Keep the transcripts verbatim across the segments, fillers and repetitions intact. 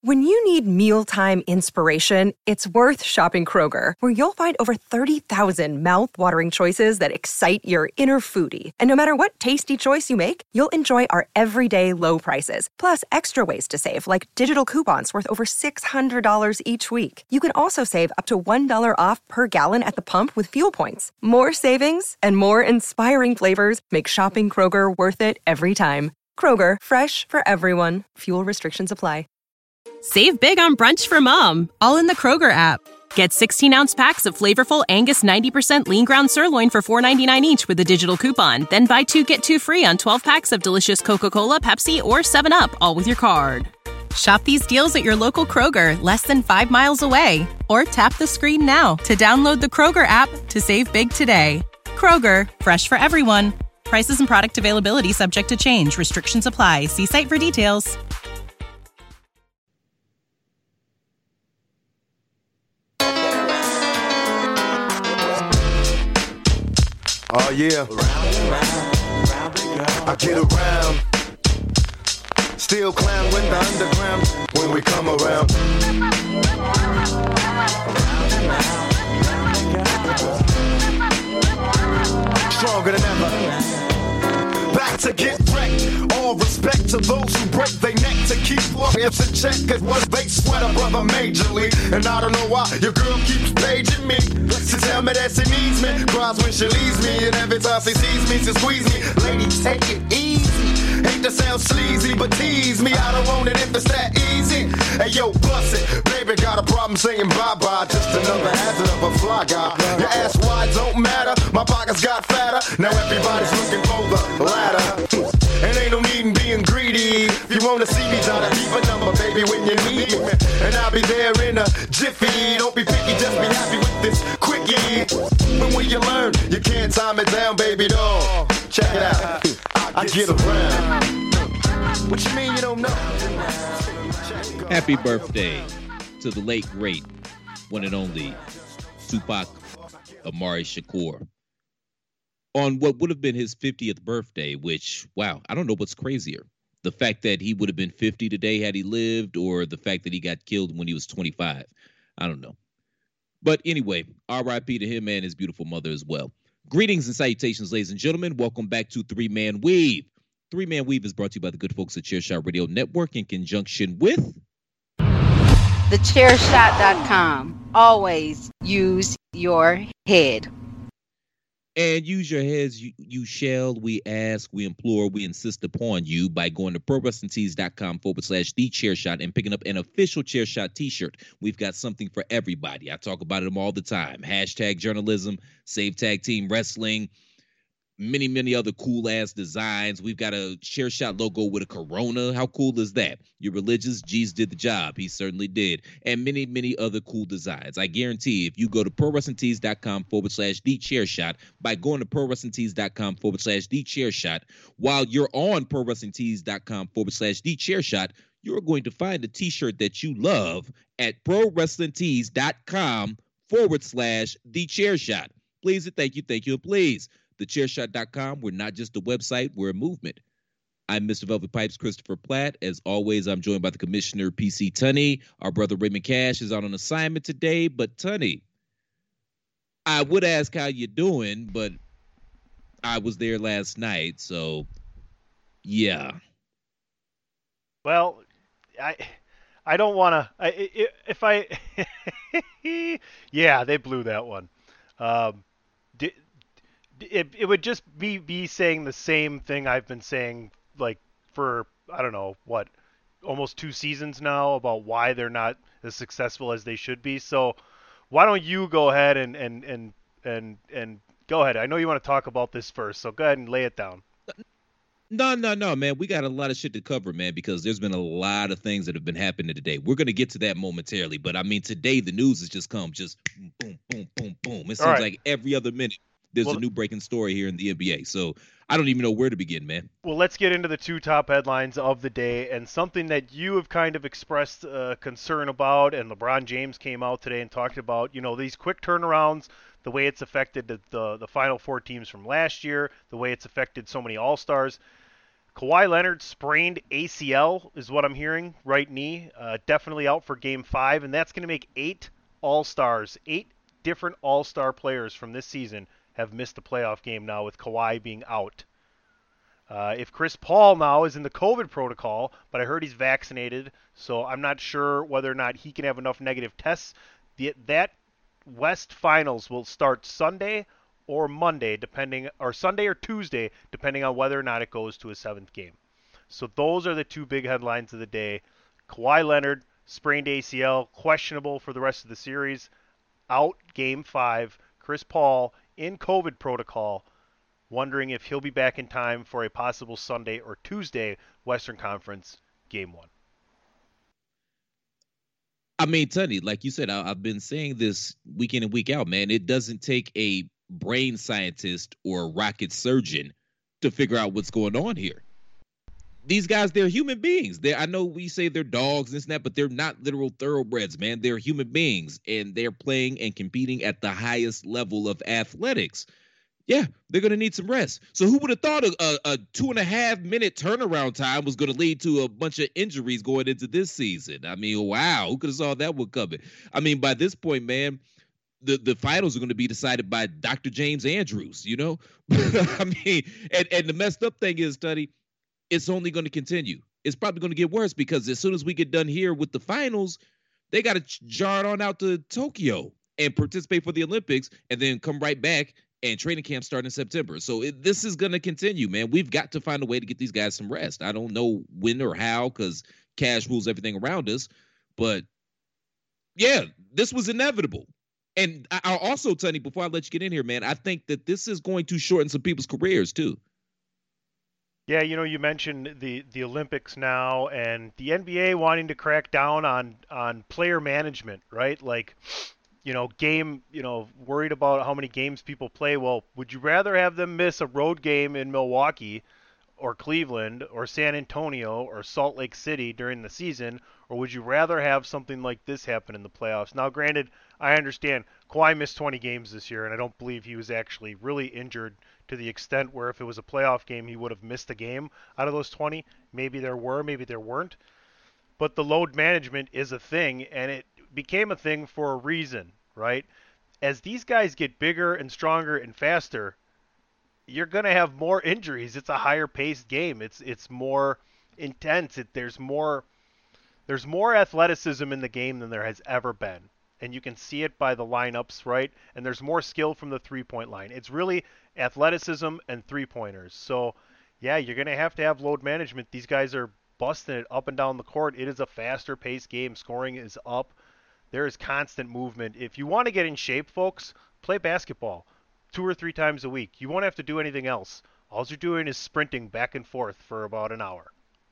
When you need mealtime inspiration, it's worth shopping Kroger, where you'll find over thirty thousand mouth-watering choices that excite your inner foodie. And no matter what tasty choice you make, you'll enjoy our everyday low prices, plus extra ways to save, like digital coupons worth over six hundred dollars each week. You can also save up to one dollar off per gallon at the pump with fuel points. More savings and more inspiring flavors make shopping Kroger worth it every time. Kroger, fresh for everyone. Fuel restrictions apply. Save big on brunch for mom, all in the Kroger app. Get sixteen-ounce packs of flavorful Angus ninety percent lean ground sirloin for four ninety-nine each with a digital coupon. Then buy two, get two free on twelve packs of delicious Coca-Cola, Pepsi, or seven up, all with your card. Shop these deals at your local Kroger, less than five miles away. Or tap the screen now to download the Kroger app to save big today. Kroger, fresh for everyone. Prices and product availability subject to change. Restrictions apply. See site for details. Oh yeah, I get around, still clown with the underground when we come around. Stronger than ever, back to get wrecked. All respect to those who break their neck to keep lawyers in check, cause what they sweat a brother majorly. And I don't know why your girl keeps paging me to tell me that she needs me, cries when she leaves me, and every time she sees me, she squeeze me. Lady, take it easy. Hate to sound sleazy, but tease me. I don't want it if it's that easy. Hey yo, bust it. Baby got a problem saying bye-bye. Just another hazard of a fly guy. Your ass wide don't matter. My pockets got fatter. Now everybody's looking for the ladder. And ain't no need in being greedy. If you wanna see me, try to keep a number, baby, when you need me. And I'll be there in a jiffy. Don't be picky, just be happy with this quickie. But when you learn, you can't time it down, baby doll. Check it out. I get around. What you mean you don't know? Happy birthday to the late, great, one and only Tupac Amari Shakur. On what would have been his fiftieth birthday, which, wow, I don't know what's crazier. The fact that he would have been fifty today had he lived, or the fact that he got killed when he was twenty-five. I don't know. But anyway, R I P to him and his beautiful mother as well. Greetings and salutations, ladies and gentlemen. Welcome back to Three Man Weave. Three Man Weave is brought to you by the good folks at Chairshot Radio Network in conjunction with the chairshot dot com. Always use your head. And use your heads, you, you shall, we ask, we implore, we insist upon you by going to ProWrestlingTees.com forward slash The Chairshot and picking up an official Chairshot t-shirt. We've got something for everybody. I talk about them all the time. Hashtag journalism, Save Tag Team Wrestling, many, many other cool-ass designs. We've got a Chairshot logo with a Corona. How cool is that? You're religious? Jeez did the job. He certainly did. And many, many other cool designs. I guarantee if you go to ProWrestlingTees.com forward slash The Chairshot, by going to ProWrestlingTees.com forward slash The Chairshot, while you're on ProWrestlingTees.com forward slash The Chairshot, you're going to find a t-shirt that you love at ProWrestlingTees.com forward slash The Chairshot. Please and thank you, thank you, and please. the chairshot dot com. We're not just a website, we're a movement. I'm Mister Velvet Pipes, Christopher Platt. As always, I'm joined by the Commissioner, P C Tunney. Our brother Raymond Cash is on an assignment today. But Tunney, I would ask how you're doing, but I was there last night, so yeah. Well, I I don't want to. If I, yeah, they blew that one. Um, did, It it would just be be saying the same thing I've been saying like for I don't know what almost two seasons now about why they're not as successful as they should be. So why don't you go ahead and and and and, and go ahead. I know you want to talk about this first, so go ahead and lay it down. No, no, no, man. We got a lot of shit to cover, man, because there's been a lot of things that have been happening today. We're going to get to that momentarily, but I mean, today the news has just come just boom, boom, boom, boom. It seems right. like every other minute there's well, a new breaking story here in the N B A. So I don't even know where to begin, man. Well, let's get into the two top headlines of the day, and something that you have kind of expressed uh, concern about, and LeBron James came out today and talked about, you know, these quick turnarounds, the way it's affected the, the, the Final Four teams from last year, the way it's affected so many All-Stars. Kawhi Leonard sprained A C L is what I'm hearing, right knee. Uh, definitely out for game five, and that's going to make eight All-Stars, eight different All-Star players from this season have missed a playoff game now with Kawhi being out. Uh, if Chris Paul now is in the COVID protocol, but I heard he's vaccinated, so I'm not sure whether or not he can have enough negative tests. The, that West Finals will start Sunday or Monday, depending, or Sunday or Tuesday, depending on whether or not it goes to a seventh game. So those are the two big headlines of the day. Kawhi Leonard, sprained A C L, questionable for the rest of the series, out game five. Chris Paul in COVID protocol, wondering if he'll be back in time for a possible Sunday or Tuesday Western Conference game one. I mean, Tony, like you said, I, I've been saying this week in and week out, man. It doesn't take a brain scientist or a rocket surgeon to figure out what's going on here. These guys, they're human beings. They, I know we say they're dogs and that, but they're not literal thoroughbreds, man. They're human beings, and they're playing and competing at the highest level of athletics. Yeah, they're going to need some rest. So who would have thought a, a, a two and a half minute turnaround time was going to lead to a bunch of injuries going into this season? I mean, wow, who could have saw that one coming? I mean, by this point, man, the, the finals are going to be decided by Doctor James Andrews, you know? I mean, and, and the messed up thing is, Tuddy, it's only going to continue. It's probably going to get worse because as soon as we get done here with the finals, they got to jar it on out to Tokyo and participate for the Olympics and then come right back. And training camp starting in September. So it, this is going to continue, man. We've got to find a way to get these guys some rest. I don't know when or how because cash rules everything around us. But, yeah, this was inevitable. And I, I'll also, Tony, before I let you get in here, man, I think that this is going to shorten some people's careers, too. Yeah, you know, you mentioned the, the Olympics now and the N B A wanting to crack down on, on player management, right? Like, you know, game, you know, worried about how many games people play. Well, would you rather have them miss a road game in Milwaukee or Cleveland or San Antonio or Salt Lake City during the season, or would you rather have something like this happen in the playoffs? Now, granted, I understand Kawhi missed twenty games this year, and I don't believe he was actually really injured to the extent where if it was a playoff game, he would have missed a game out of those twenty. Maybe there were, maybe there weren't. But the load management is a thing, and it became a thing for a reason, right? As these guys get bigger and stronger and faster, you're going to have more injuries. It's a higher paced game. It's it's more intense. It, there's more there's more athleticism in the game than there has ever been. And you can see it by the lineups, right? And there's more skill from the three-point line. It's really athleticism and three-pointers. So, yeah, you're going to have to have load management. These guys are busting it up and down the court. It is a faster paced game. Scoring is up. There is constant movement. If you want to get in shape, folks, play basketball two or three times a week. You won't have to do anything else. All you're doing is sprinting back and forth for about an hour.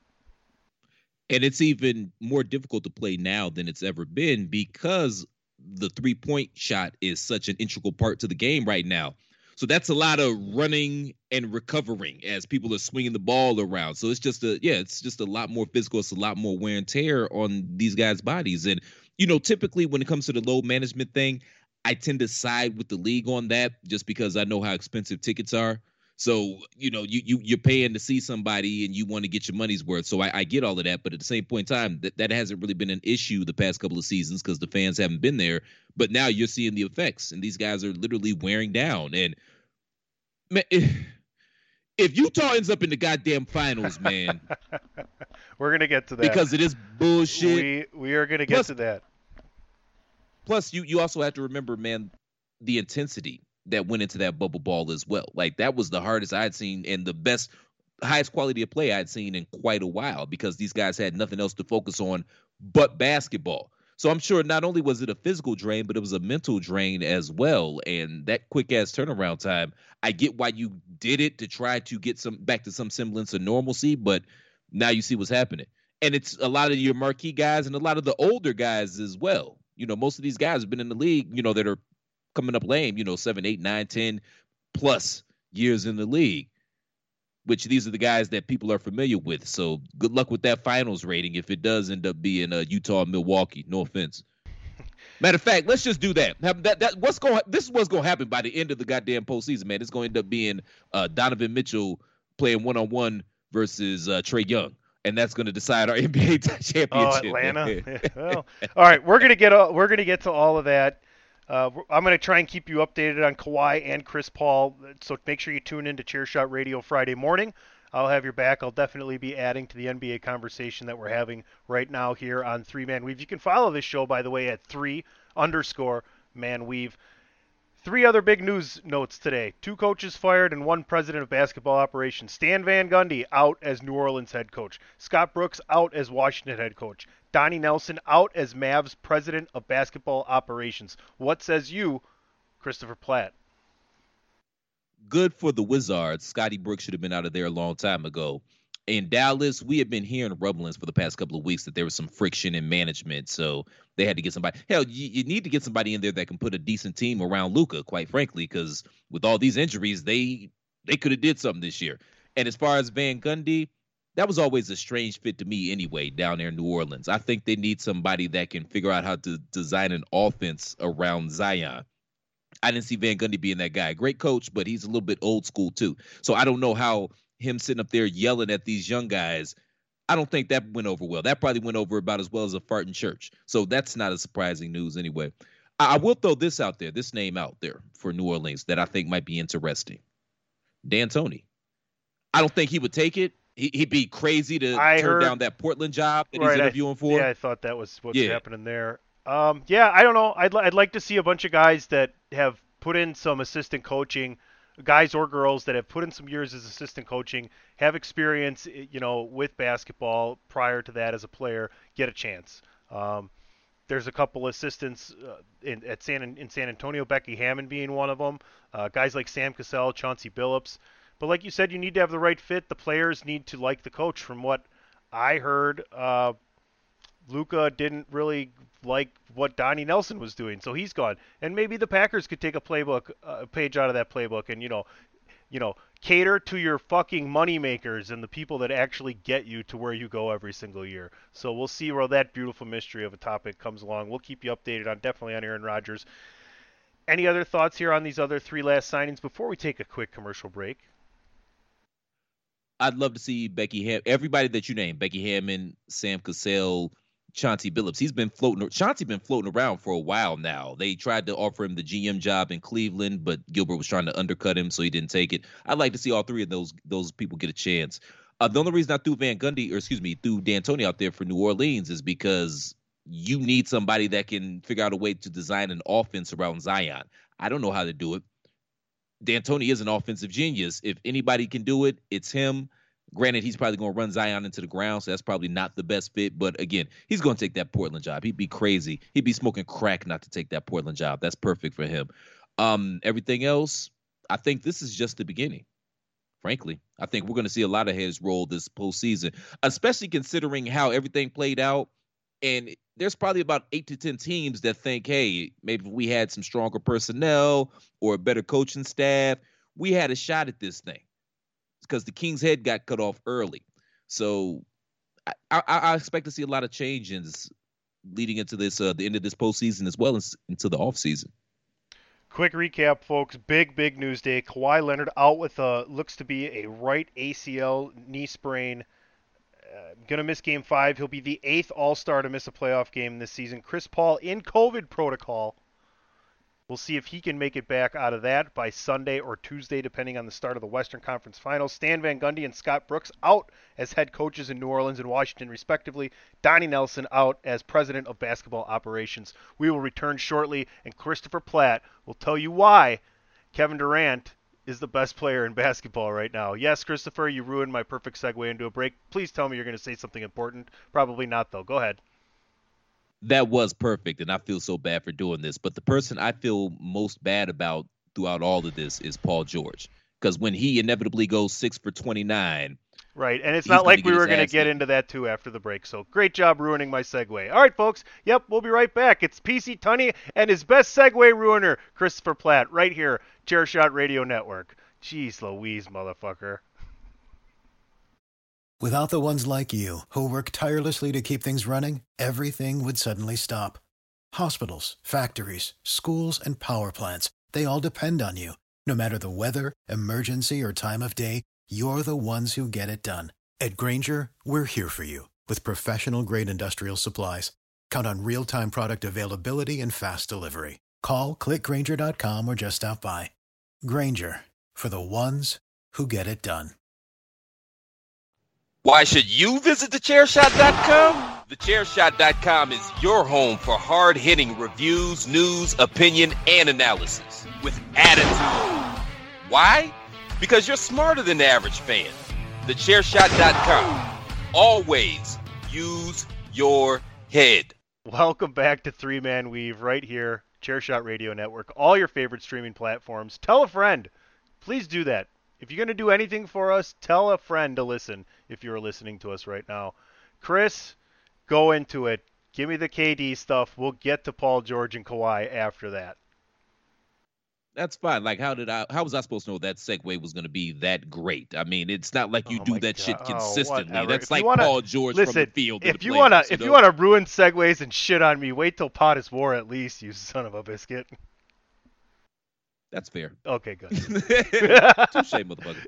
And it's even more difficult to play now than it's ever been because the three-point shot is such an integral part to the game right now. So that's a lot of running and recovering as people are swinging the ball around. So it's just a, yeah, it's just a lot more physical. It's a lot more wear and tear on these guys' bodies. And, you know, typically when it comes to the load management thing, I tend to side with the league on that just because I know how expensive tickets are. So, you know, you, you, you're paying to see somebody and you want to get your money's worth. So I, I get all of that. But at the same point in time, that, that hasn't really been an issue the past couple of seasons because the fans haven't been there. But now you're seeing the effects and these guys are literally wearing down. And man, if, if Utah ends up in the goddamn finals, man. We're going to get to that. Because it is bullshit. We, we are going to get plus, to that. Plus, you, you also have to remember, man, the intensity that went into that bubble ball as well. Like, that was the hardest I'd seen and the best, highest quality of play I'd seen in quite a while because these guys had nothing else to focus on but basketball. So I'm sure not only was it a physical drain, but it was a mental drain as well. And that quick-ass turnaround time, I get why you did it to try to get some back to some semblance of normalcy, but now you see what's happening. And it's a lot of your marquee guys and a lot of the older guys as well. You know, most of these guys have been in the league, you know, that are coming up lame, you know, seven, eight, nine, ten plus years in the league, which these are the guys that people are familiar with. So good luck with that finals rating if it does end up being uh, Utah, Milwaukee. No offense. Matter of fact, let's just do that. That that what's going. This is what's going to happen by the end of the goddamn postseason, man. It's going to end up being uh, Donovan Mitchell playing one on one versus uh, Trae Young. And that's going to decide our N B A championship. Oh, Atlanta. Well, all right, we're gonna get uh, we're gonna get to all of that. Uh, I'm gonna try and keep you updated on Kawhi and Chris Paul. So make sure you tune in to Chairshot Radio Friday morning. I'll have your back. I'll definitely be adding to the N B A conversation that we're having right now here on Three Man Weave. You can follow this show, by the way, at three underscore Man Weave. Three other big news notes today. Two coaches fired and one president of basketball operations. Stan Van Gundy out as New Orleans head coach. Scott Brooks out as Washington head coach. Donnie Nelson out as Mavs president of basketball operations. What says you, Christopher Platt? Good for the Wizards. Scotty Brooks should have been out of there a long time ago. In Dallas, we have been hearing rumblings for the past couple of weeks that there was some friction in management, so they had to get somebody. Hell, you, you need to get somebody in there that can put a decent team around Luka, quite frankly, because with all these injuries, they they could have did something this year. And as far as Van Gundy, that was always a strange fit to me anyway, down there in New Orleans. I think they need somebody that can figure out how to design an offense around Zion. I didn't see Van Gundy being that guy. Great coach, but he's a little bit old school too. So I don't know how him sitting up there yelling at these young guys, I don't think that went over well. That probably went over about as well as a fart in church. So that's not a surprising news anyway. I, I will throw this out there, this name out there for New Orleans that I think might be interesting. D'Antoni. I don't think he would take it. He, he'd be crazy to I turn heard, down that Portland job that right, he's interviewing I, for. Yeah, I thought that was what's yeah. happening there. Um, yeah, I don't know. I'd, I'd like to see a bunch of guys that have put in some assistant coaching, guys or girls that have put in some years as assistant coaching, have experience, you know, with basketball prior to that as a player, get a chance. Um, there's a couple assistants uh, in at San in San Antonio, Becky Hammond being one of them. Uh, guys like Sam Cassell, Chauncey Billups. But like you said, you need to have the right fit. The players need to like the coach. From what I heard, uh, Luka didn't really like what Donnie Nelson was doing, so he's gone. And maybe the Packers could take a playbook, a page out of that playbook, and you know, you know, cater to your fucking money makers and the people that actually get you to where you go every single year. So we'll see where that beautiful mystery of a topic comes along. We'll keep you updated on definitely on Aaron Rodgers. Any other thoughts here on these other three last signings before we take a quick commercial break? I'd love to see Becky Ham, everybody that you named, Becky Hammond, Sam Cassell, Chauncey Billups. He's been floating. Chauncey been floating around for a while now. They tried to offer him the G M job in Cleveland, but Gilbert was trying to undercut him, so he didn't take it. I'd like to see all three of those those people get a chance. Uh, the only reason I threw Van Gundy, or excuse me, threw D'Antoni out there for New Orleans is because you need somebody that can figure out a way to design an offense around Zion. I don't know how to do it. D'Antoni is an offensive genius. If anybody can do it, it's him. Granted, he's probably going to run Zion into the ground, so that's probably not the best fit. But again, he's going to take that Portland job. He'd be crazy. He'd be smoking crack not to take that Portland job. That's perfect for him. Um, everything else, I think this is just the beginning. Frankly, I think we're going to see a lot of heads roll this postseason, especially considering how everything played out. And there's probably about eight to ten teams that think, hey, maybe if we had some stronger personnel or a better coaching staff, we had a shot at this thing. Because the King's head got cut off early. So I, I, I expect to see a lot of changes leading into this uh, the end of this postseason as well as into the offseason. Quick recap, folks. Big, big news day. Kawhi Leonard out with a looks to be a right A C L knee sprain. Uh, going to miss game five. He'll be the eighth All-Star to miss a playoff game this season. Chris Paul in COVID protocol. We'll see if he can make it back out of that by Sunday or Tuesday, depending on the start of the Western Conference Finals. Stan Van Gundy and Scott Brooks out as head coaches in New Orleans and Washington, respectively. Donnie Nelson out as president of basketball operations. We will return shortly, and Christopher Platt will tell you why Kevin Durant is the best player in basketball right now. Yes, Christopher, you ruined my perfect segue into a break. Please tell me you're going to say something important. Probably not, though. Go ahead. That was perfect, and I feel so bad for doing this. But the person I feel most bad about throughout all of this is Paul George. Because when he inevitably goes six for twenty-nine. Right, and it's not like we were going to get into that, too, after the break. So great job ruining my segue. All right, folks. Yep, we'll be right back. It's P C Tunney and his best segue ruiner, Christopher Platt, right here, Chairshot Radio Network. Jeez Louise, motherfucker. Without the ones like you, who work tirelessly to keep things running, everything would suddenly stop. Hospitals, factories, schools, and power plants, they all depend on you. No matter the weather, emergency, or time of day, you're the ones who get it done. At Grainger, we're here for you with professional-grade industrial supplies. Count on real-time product availability and fast delivery. Call, click Grainger dot com, or just stop by. Grainger, for the ones who get it done. Why should you visit the chair shot dot com? the chair shot dot com is your home for hard-hitting reviews, news, opinion, and analysis with attitude. Why? Because you're smarter than the average fan. the chair shot dot com. Always use your head. Welcome back to Three Man Weave right here, Chairshot Radio Network, all your favorite streaming platforms. Tell a friend. Please do that. If you're going to do anything for us, tell a friend to listen if you're listening to us right now. Chris, go into it. Give me the K D stuff. We'll get to Paul George and Kawhi after that. That's fine. Like, how did I? How was I supposed to know that segue was going to be that great? I mean, it's not like you Oh do my that God. shit Oh, consistently. whatever. That's If like you wanna- Paul George Listen, from the field. to if the you players, wanna, you if know? you wanna ruin segues and shit on me, wait till Pot is War at least, you son of a biscuit. That's fair. Okay, good. Touche, motherfucker.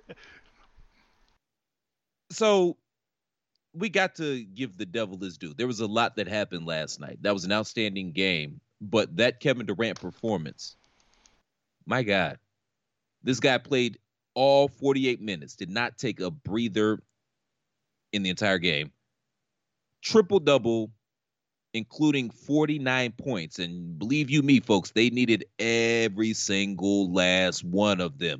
So we got to give the devil his due. There was a lot that happened last night. That was an outstanding game, but that Kevin Durant performance, my God, this guy played all forty-eight minutes, did not take a breather in the entire game. Triple-double, including forty-nine points. And believe you me, folks, they needed every single last one of them.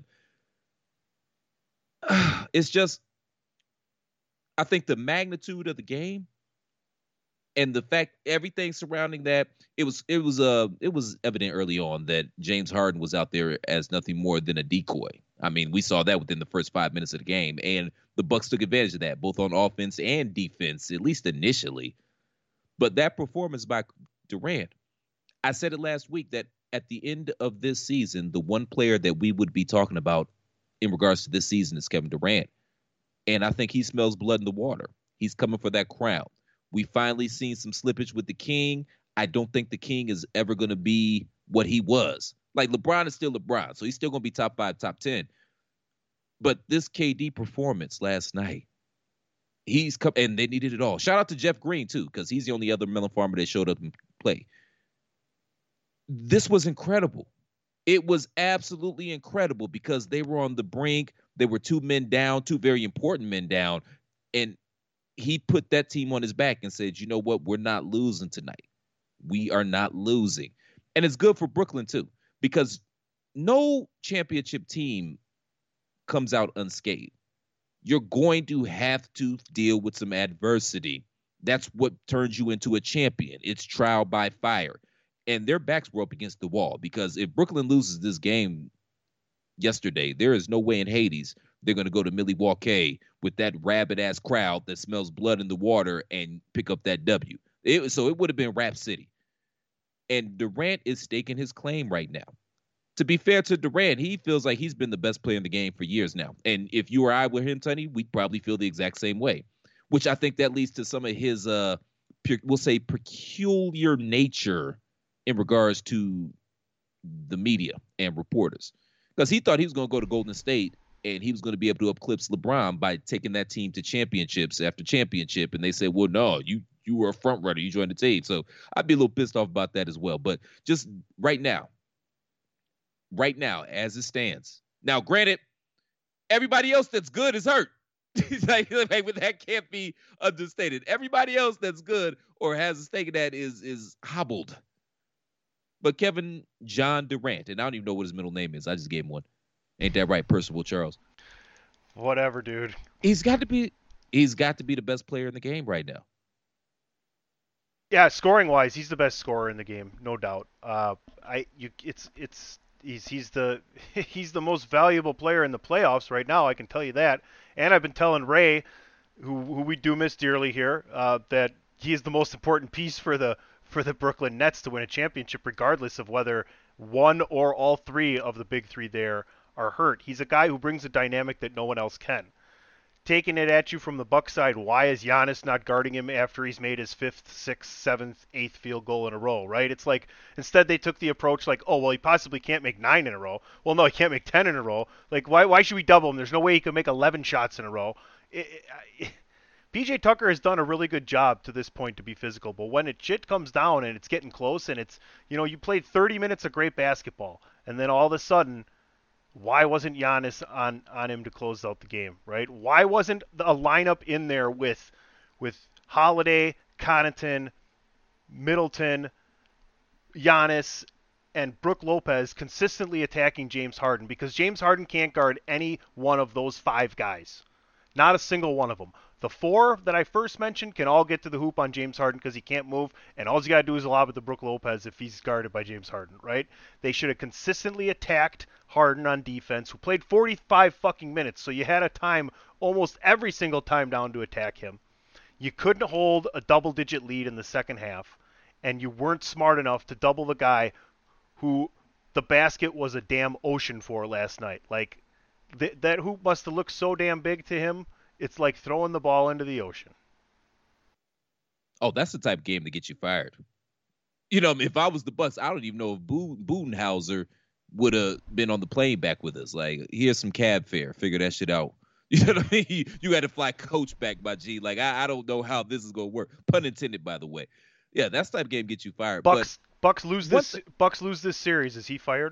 It's just, I think the magnitude of the game and the fact everything surrounding that, it was it was uh it was evident early on that James Harden was out there as nothing more than a decoy. I mean, we saw that within the first five minutes of the game, and the Bucks took advantage of that, both on offense and defense, at least initially. But that performance by Durant, I said it last week that at the end of this season, the one player that we would be talking about in regards to this season is Kevin Durant. And I think he smells blood in the water. He's coming for that crown. We finally seen some slippage with the King. I don't think the King is ever going to be what he was. Like, LeBron is still LeBron, so he's still going to be top five, top ten. But this K D performance last night, he's come, and they needed it all. Shout out to Jeff Green, too, because he's the only other Mellon Farmer that showed up and played. This was incredible. It was absolutely incredible because they were on the brink. They were two men down, two very important men down. And he put that team on his back and said, you know what? We're not losing tonight. We are not losing. And it's good for Brooklyn, too, because no championship team comes out unscathed. You're going to have to deal with some adversity. That's what turns you into a champion. It's trial by fire. And their backs were up against the wall because if Brooklyn loses this game yesterday, there is no way in Hades they're going to go to Milwaukee with that rabid-ass crowd that smells blood in the water and pick up that W. It, so it would have been Rap City. And Durant is staking his claim right now. To be fair to Durant, he feels like he's been the best player in the game for years now. And if you or I were him, Tony, we'd probably feel the exact same way, which I think that leads to some of his, uh, we'll say, peculiar nature in regards to the media and reporters. Because he thought he was going to go to Golden State and he was going to be able to eclipse LeBron by taking that team to championships after championship. And they said, well, no, you you were a front runner. You joined the team. So I'd be a little pissed off about that as well. But just right now, right now, as it stands. Now, granted, everybody else that's good is hurt. like, like, that can't be understated. Everybody else that's good or has a stake in that is is hobbled. But Kevin John Durant, and I don't even know what his middle name is. I just gave him one. Ain't that right, Percival Charles? Whatever, dude. He's got to be. He's got to be the best player in the game right now. Yeah, scoring wise, he's the best scorer in the game, no doubt. Uh, I you it's it's he's he's the he's the most valuable player in the playoffs right now. I can tell you that. And I've been telling Ray, who who we do miss dearly here, uh, that he is the most important piece for the. for the Brooklyn Nets to win a championship, regardless of whether one or all three of the big three there are hurt. He's a guy who brings a dynamic that no one else can. Taking it at you from the Buck side, why is Giannis not guarding him after he's made his fifth, sixth, seventh, eighth field goal in a row, right? It's like, instead they took the approach like, oh, well, he possibly can't make nine in a row. Well, no, he can't make ten in a row. Like, why why should we double him? There's no way he can make eleven shots in a row. It, it, P J Tucker has done a really good job to this point to be physical, but when it shit comes down and it's getting close and it's, you know, you played thirty minutes of great basketball, and then all of a sudden, why wasn't Giannis on, on him to close out the game, right? Why wasn't a lineup in there with with Holiday, Connaughton, Middleton, Giannis, and Brook Lopez consistently attacking James Harden? Because James Harden can't guard any one of those five guys. Not a single one of them. The four that I first mentioned can all get to the hoop on James Harden because he can't move, and all you got to do is lob it to Brook Lopez if he's guarded by James Harden, right? They should have consistently attacked Harden on defense, who played forty-five fucking minutes, so you had a time almost every single time down to attack him. You couldn't hold a double-digit lead in the second half, and you weren't smart enough to double the guy who the basket was a damn ocean for last night. Like, th- that hoop must have looked so damn big to him. It's like throwing the ball into the ocean. Oh, that's the type of game that gets you fired. You know, if I was the Bucks, I don't even know if Bo- Budenhauser would have been on the plane back with us. Like, here's some cab fare. Figure that shit out. You know what I mean? You had to fly coach back, my G. Like, I, I don't know how this is going to work. Pun intended, by the way. Yeah, that's the type of game gets you fired. Bucks, but Bucks lose this. the, Bucks lose this series. Is he fired?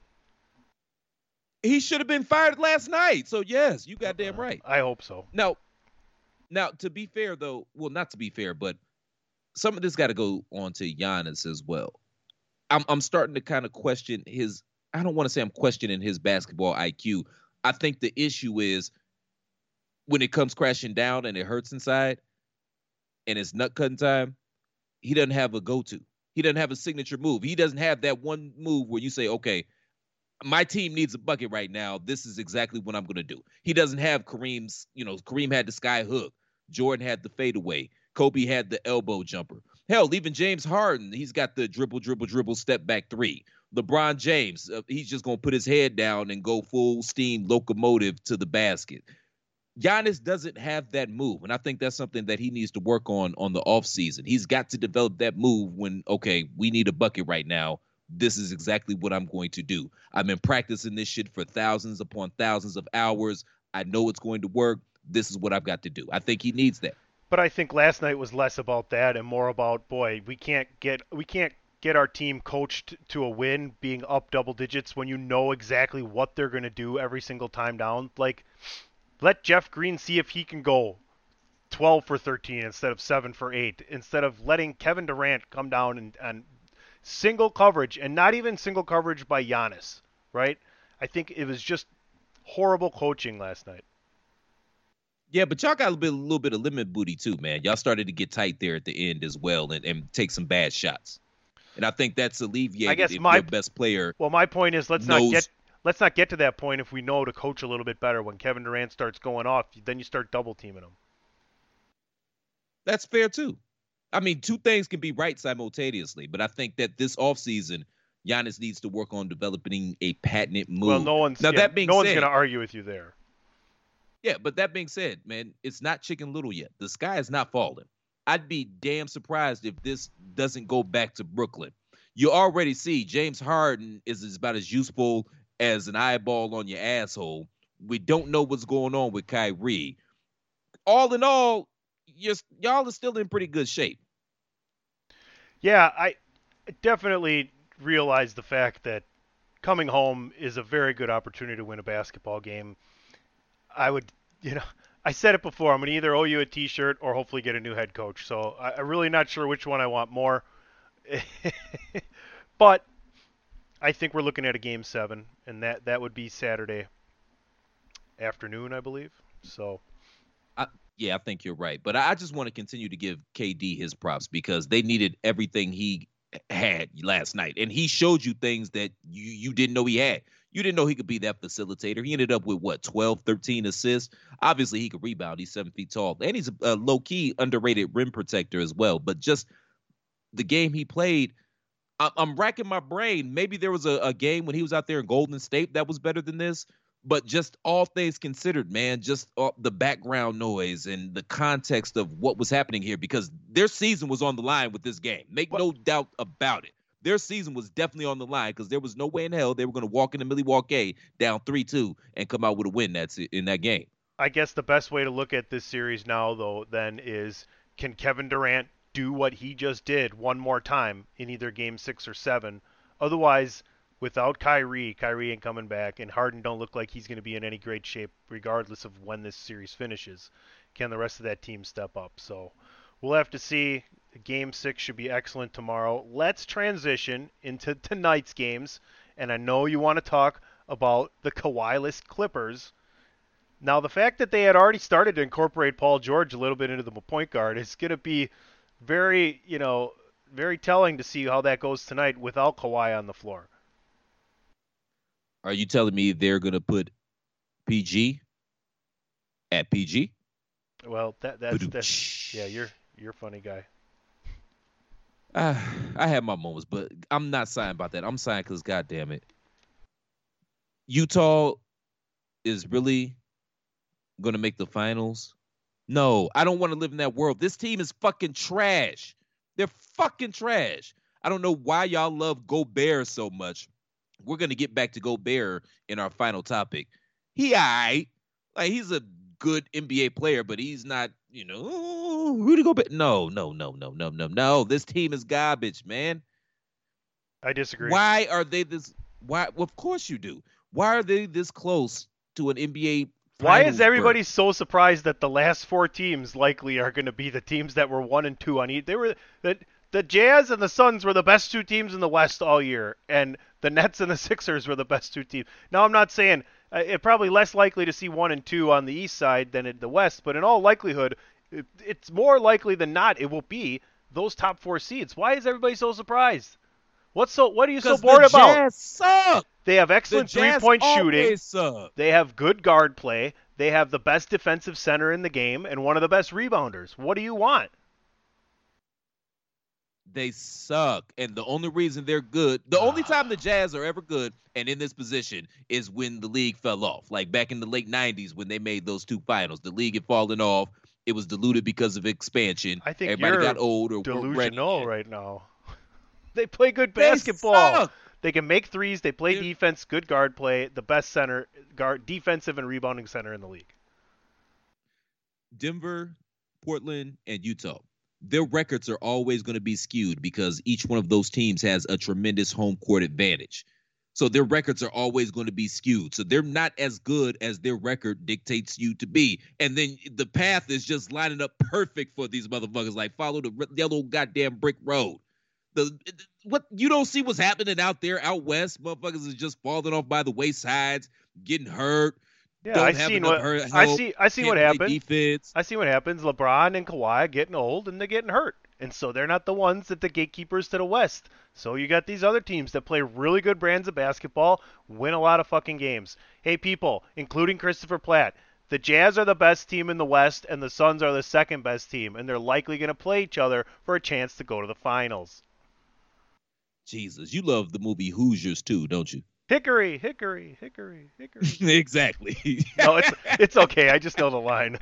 He should have been fired last night. So yes, you goddamn right. I hope so. Now, now to be fair though, well, not to be fair, but some of this got to go on to Giannis as well. I'm I'm starting to kind of question his. I don't want to say I'm questioning his basketball I Q. I think the issue is when it comes crashing down and it hurts inside, and it's nut cutting time. He doesn't have a go-to. He doesn't have a signature move. He doesn't have that one move where you say, okay, my team needs a bucket right now. This is exactly what I'm going to do. He doesn't have Kareem's, you know, Kareem had the sky hook. Jordan had the fadeaway. Kobe had the elbow jumper. Hell, even James Harden, he's got the dribble, dribble, dribble, step back three. LeBron James, uh, he's just going to put his head down and go full steam locomotive to the basket. Giannis doesn't have that move, and I think that's something that he needs to work on on the offseason. He's got to develop that move when, okay, we need a bucket right now. This is exactly what I'm going to do. I've been practicing this shit for thousands upon thousands of hours. I know it's going to work. This is what I've got to do. I think he needs that. But I think last night was less about that and more about, boy, we can't get we can't get our team coached to a win being up double digits when you know exactly what they're going to do every single time down. Like, let Jeff Green see if he can go twelve for thirteen instead of seven for eight, instead of letting Kevin Durant come down and, and single coverage, and not even single coverage by Giannis, right? I think it was just horrible coaching last night. Yeah, but y'all got a, bit, a little bit of limit booty too, man. Y'all started to get tight there at the end as well and, and take some bad shots. And I think that's alleviated I guess if my, your best player Well, my point is let's knows, not get let's not get to that point if we know to coach a little bit better. When Kevin Durant starts going off, then you start double teaming him. That's fair too. I mean, two things can be right simultaneously, but I think that this offseason, Giannis needs to work on developing a patented move. Well, no one's now, yeah, that being no said, one's going to argue with you there. Yeah, but that being said, man, it's not Chicken Little yet. The sky is not falling. I'd be damn surprised if this doesn't go back to Brooklyn. You already see James Harden is about as useful as an eyeball on your asshole. We don't know what's going on with Kyrie. All in all, you're, y'all are still in pretty good shape. Yeah, I definitely realize the fact that coming home is a very good opportunity to win a basketball game. I would, you know, I said it before, I'm going to either owe you a t-shirt or hopefully get a new head coach. So I, I'm really not sure which one I want more. But I think we're looking at a game seven, and that, that would be Saturday afternoon, I believe. So, I, yeah, I think you're right. But I just want to continue to give K D his props because they needed everything he had last night. And he showed you things that you, you didn't know he had. You didn't know he could be that facilitator. He ended up with, what, twelve, thirteen assists? Obviously, he could rebound. He's seven feet tall. And he's a, a low-key, underrated rim protector as well. But just the game he played, I, I'm racking my brain. Maybe there was a, a game when he was out there in Golden State that was better than this. But just all things considered, man, just uh, the background noise and the context of what was happening here, because their season was on the line with this game. Make what? no doubt about it. Their season was definitely on the line because there was no way in hell they were going to walk into Milwaukee down three two and come out with a win that's in that game. I guess the best way to look at this series now, though, then is can Kevin Durant do what he just did one more time in either game six or seven? Otherwise, without Kyrie, Kyrie ain't coming back, and Harden don't look like he's going to be in any great shape regardless of when this series finishes. Can the rest of that team step up? So we'll have to see. Game six should be excellent tomorrow. Let's transition into tonight's games, and I know you want to talk about the Kawhi-less Clippers. Now, the fact that they had already started to incorporate Paul George a little bit into the point guard is going to be very, you know, very telling to see how that goes tonight without Kawhi on the floor. Are you telling me they're going to put P G at P G? Well, that that's, that's yeah, you're you're a funny guy. Uh, I have my moments, but I'm not signed about that. I'm signed because, God damn it, Utah is really going to make the finals? No, I don't want to live in that world. This team is fucking trash. They're fucking trash. I don't know why y'all love Gobert so much. We're going to get back to Gobert in our final topic. He all right. Like, he's a good N B A player, but he's not, you know, oh, Rudy Gobert. No, no, no, no, no, no, no. This team is garbage, man. I disagree. Why are they this? Why? Well, of course you do. Why are they this close to an N B A? Why is everybody berth? so surprised that the last four teams likely are going to be the teams that were one and two on each? They were the the Jazz and the Suns were the best two teams in the West all year, and the Nets and the Sixers were the best two teams. Now, I'm not saying uh, it's probably less likely to see one and two on the East side than in the West, but in all likelihood, it, it's more likely than not it will be those top four seeds. Why is everybody so surprised? What's so? What are you so bored the about? Jazz suck. They have excellent the Jazz three-point shooting. Suck. They have good guard play. They have the best defensive center in the game and one of the best rebounders. What do you want? They suck. And the only reason they're good, the only time the Jazz are ever good and in this position is when the league fell off. Like back in the late nineties when they made those two finals. The league had fallen off. It was diluted because of expansion. I think everybody you're got old or delusional right now. They play good basketball. They suck. They can make threes. They play Dude. defense, good guard play, the best center, guard, defensive and rebounding center in the league. Denver, Portland, and Utah. Their records are always going to be skewed because each one of those teams has a tremendous home court advantage. So their records are always going to be skewed. So they're not as good as their record dictates you to be. And then the path is just lining up perfect for these motherfuckers. Like follow the yellow goddamn brick road. The what you don't see what's happening out there out west. Motherfuckers is just falling off by the waysides, getting hurt. Yeah, I seen what hurt, I see. I see what happens. Defense. I see what happens. LeBron and Kawhi are getting old and they're getting hurt, and so they're not the ones that the gatekeepers to the West. So you got these other teams that play really good brands of basketball, win a lot of fucking games. Hey, people, including Christopher Platt. The Jazz are the best team in the West, and the Suns are the second best team, and they're likely going to play each other for a chance to go to the finals. Jesus, you love the movie Hoosiers too, don't you? Hickory, hickory, hickory, hickory. Exactly. No, it's it's okay. I just know the line.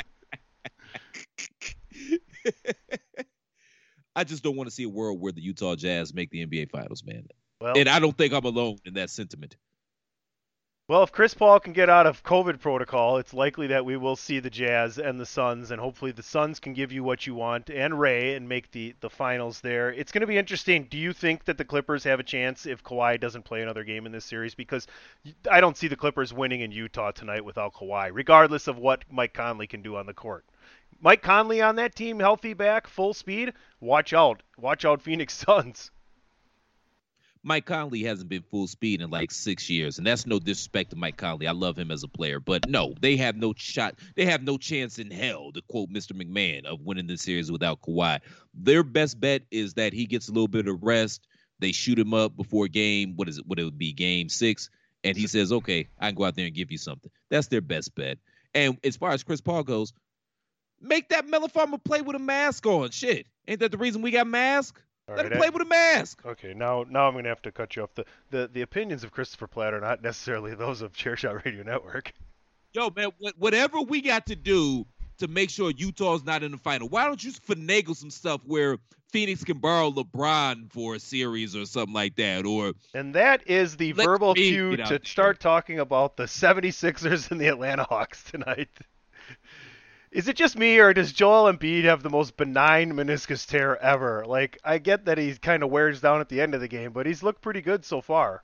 I just don't want to see a world where the Utah Jazz make the N B A Finals, man. Well, and I don't think I'm alone in that sentiment. Well, if Chris Paul can get out of COVID protocol, it's likely that we will see the Jazz and the Suns, and hopefully the Suns can give you what you want, and Ray, and make the, the finals there. It's going to be interesting. Do you think that the Clippers have a chance if Kawhi doesn't play another game in this series? Because I don't see the Clippers winning in Utah tonight without Kawhi, regardless of what Mike Conley can do on the court. Mike Conley on that team, healthy back, full speed, watch out. Watch out, Phoenix Suns. Mike Conley hasn't been full speed in like six years, and that's no disrespect to Mike Conley. I love him as a player, but no, they have no shot. They have no chance in hell, to quote Mister McMahon, of winning this series without Kawhi. Their best bet is that he gets a little bit of rest. They shoot him up before game. What is it? What it would be game six, and he says, "Okay, I can go out there and give you something." That's their best bet. And as far as Chris Paul goes, make that Melo Farmer play with a mask on. Shit, ain't that the reason we got masks? All Let right, him play I, with a mask. Okay, now now I'm going to have to cut you off. The, the the opinions of Christopher Platt are not necessarily those of Chairshot Radio Network. Yo, man, whatever we got to do to make sure Utah's not in the final, why don't you finagle some stuff where Phoenix can borrow LeBron for a series or something like that? Or And that is the verbal cue to start talking about the seventy-sixers and the Atlanta Hawks tonight. Is it just me, or does Joel Embiid have the most benign meniscus tear ever? Like, I get that he kind of wears down at the end of the game, but he's looked pretty good so far.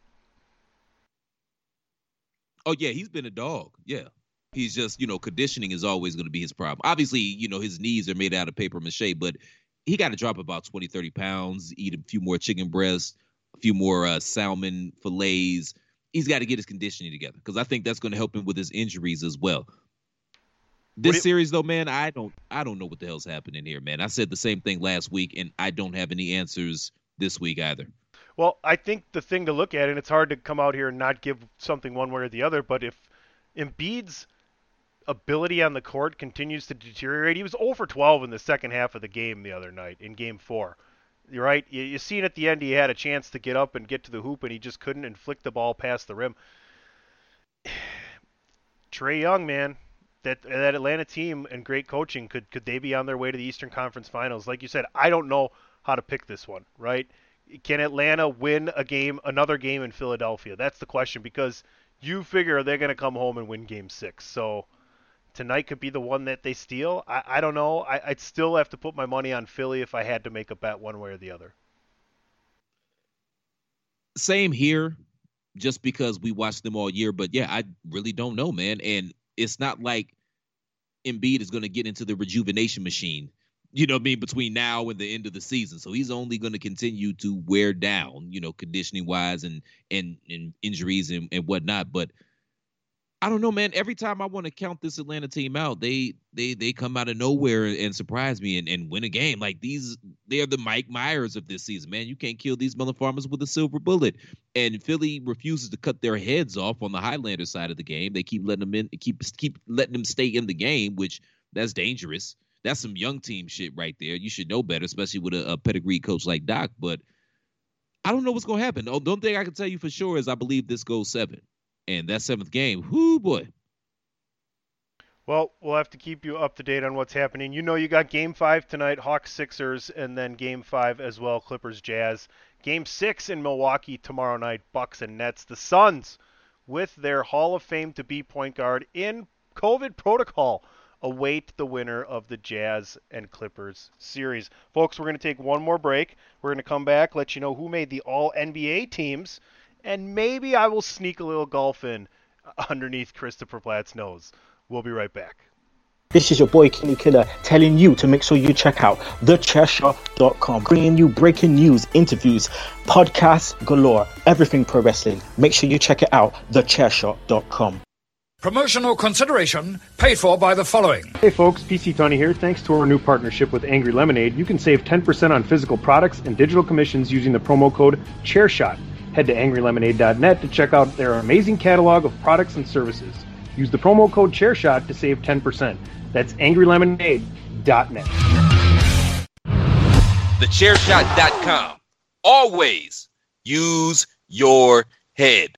Oh, yeah, he's been a dog. Yeah. He's just, you know, conditioning is always going to be his problem. Obviously, you know, his knees are made out of paper mache, but he got to drop about twenty, thirty pounds, eat a few more chicken breasts, a few more uh, salmon fillets. He's got to get his conditioning together because I think that's going to help him with his injuries as well. This you- series, though, man, I don't I don't know what the hell's happening here, man. I said the same thing last week, and I don't have any answers this week either. Well, I think the thing to look at, and it's hard to come out here and not give something one way or the other, but if Embiid's ability on the court continues to deteriorate, he was zero for twelve in the second half of the game the other night, in game four. You're right. You, you seen at the end he had a chance to get up and get to the hoop, and he just couldn't inflict the ball past the rim. Trae Young, man, that that Atlanta team and great coaching, could could they be on their way to the Eastern Conference Finals? Like you said, I don't know how to pick this one, right? Can Atlanta win a game, another game in Philadelphia? That's the question, because you figure they're going to come home and win game six. So tonight could be the one that they steal. I, I don't know. I, I'd still have to put my money on Philly if I had to make a bet one way or the other. Same here, just because we watched them all year. But, yeah, I really don't know, man. And it's not like Embiid is going to get into the rejuvenation machine, you know what I mean, between now and the end of the season. So he's only going to continue to wear down, you know, conditioning-wise and, and, and injuries and, and whatnot. But I don't know, man. Every time I want to count this Atlanta team out, they they they come out of nowhere and surprise me and, and win a game. Like, these, they are the Mike Myers of this season, man. You can't kill these motherfuckers with a silver bullet. And Philly refuses to cut their heads off on the Highlander side of the game. They keep letting them in, keep keep letting them stay in the game, which that's dangerous. That's some young team shit right there. You should know better, especially with a, a pedigree coach like Doc. But I don't know what's going to happen. The only thing I can tell you for sure is I believe this goes seven. And that seventh game, whoo, boy. Well, we'll have to keep you up to date on what's happening. You know you got Game five tonight, Hawks Sixers, and then Game five as well, Clippers Jazz. Game six in Milwaukee tomorrow night, Bucks and Nets. The Suns, with their Hall of Fame-to-be point guard in COVID protocol, await the winner of the Jazz and Clippers series. Folks, we're going to take one more break. We're going to come back, let you know who made the All N B A teams, and maybe I will sneak a little golf in underneath Christopher Platt's nose. We'll be right back. This is your boy Kenny Killer telling you to make sure you check out the chair shot dot com, bringing you breaking news, interviews, podcasts galore, everything pro wrestling. Make sure you check it out, the chair shot dot com. Promotional consideration paid for by the following. Hey folks, P C Tony here. Thanks to our new partnership with Angry Lemonade, you can save ten percent on physical products and digital commissions using the promo code ChairShot. Head to angry lemonade dot net to check out their amazing catalog of products and services. Use the promo code ChairShot to save ten percent. That's angry lemonade dot net. the chair shot dot com. Always use your head.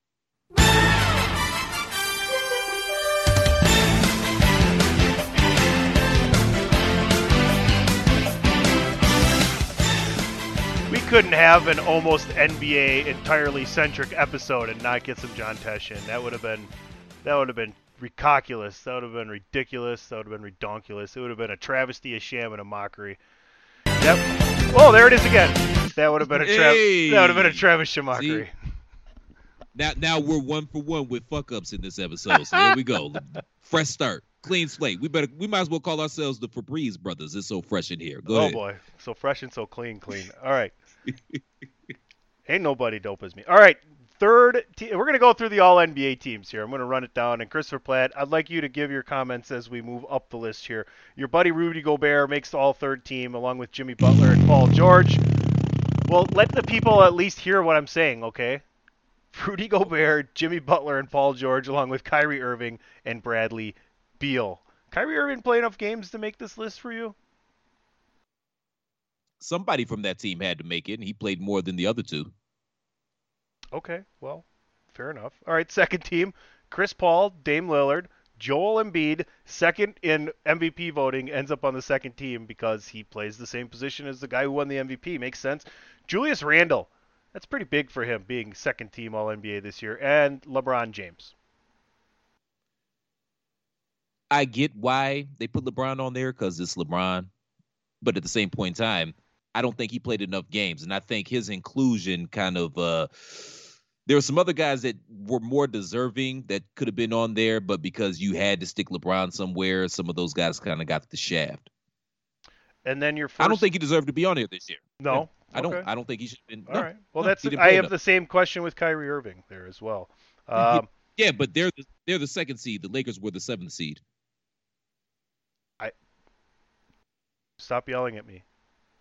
We couldn't have an almost N B A entirely centric episode and not get some John Tesh in. That would have been, that would have been recalculous. That would have been ridiculous. That would have been redonkulous. It would have been a travesty, a sham, and a mockery. Yep. Oh, there it is again. That would have been a tra- Hey. that would have been a travesty mockery. See? Now, now we're one for one with fuck ups in this episode. So here we go. Fresh start, clean slate. We better, we might as well call ourselves the Febreze brothers. It's so fresh in here. Go oh ahead. boy, so fresh and so clean, clean. All right. Ain't nobody dope as me. All right, third. Te- we're gonna go through the All N B A teams here. I'm gonna run it down. And Christopher Platt, I'd like you to give your comments as we move up the list here. Your buddy Rudy Gobert makes the All Third team along with Jimmy Butler and Paul George. Well, let the people at least hear what I'm saying, okay? Rudy Gobert, Jimmy Butler, and Paul George, along with Kyrie Irving and Bradley Beal. Kyrie Irving play enough games to make this list for you? Somebody from that team had to make it, and he played more than the other two. Okay, well, fair enough. All right, second team, Chris Paul, Dame Lillard, Joel Embiid, second in M V P voting, ends up on the second team because he plays the same position as the guy who won the M V P. Makes sense. Julius Randle, that's pretty big for him being second team All N B A this year, and LeBron James. I get why they put LeBron on there because it's LeBron. But at the same point in time, I don't think he played enough games. And I think his inclusion kind of uh, – there were some other guys that were more deserving that could have been on there, but because you had to stick LeBron somewhere, some of those guys kind of got the shaft. And then your first... I don't think he deserved to be on here this year. No? Yeah, I okay. don't I don't think he should have been. All no, right. Well, no, that's the, I have enough. the same question with Kyrie Irving there as well. Yeah, Um, yeah, but they're the, they're the second seed. The Lakers were the seventh seed. I Stop yelling at me.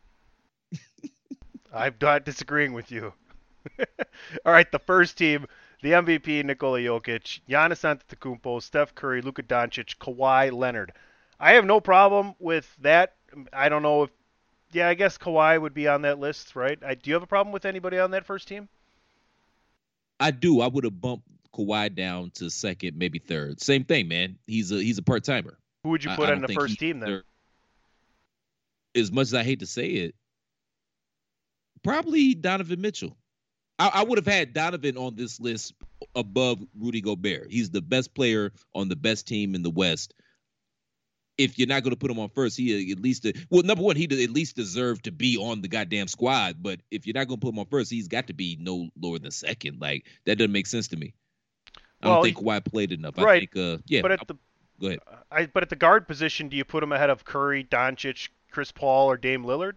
I'm not disagreeing with you. All right, the first team, the M V P, Nikola Jokic, Giannis Antetokounmpo, Steph Curry, Luka Doncic, Kawhi Leonard. I have no problem with that. I don't know if, yeah, I guess Kawhi would be on that list, right? I, do you have a problem with anybody on that first team? I do. I would have bumped Kawhi down to second, maybe third. Same thing, man. He's a he's a part timer. Who would you put on the first team then? As much as I hate to say it, probably Donovan Mitchell. I, I would have had Donovan on this list above Rudy Gobert. He's the best player on the best team in the West. If you're not going to put him on first, he at least well, number one, he at least deserved to be on the goddamn squad. But if you're not going to put him on first, he's got to be no lower than second. Like that doesn't make sense to me. I well, don't think Kawhi played enough. Right. I think, uh, yeah. But at the go ahead. I but at the guard position, do you put him ahead of Curry, Doncic, Chris Paul, or Dame Lillard?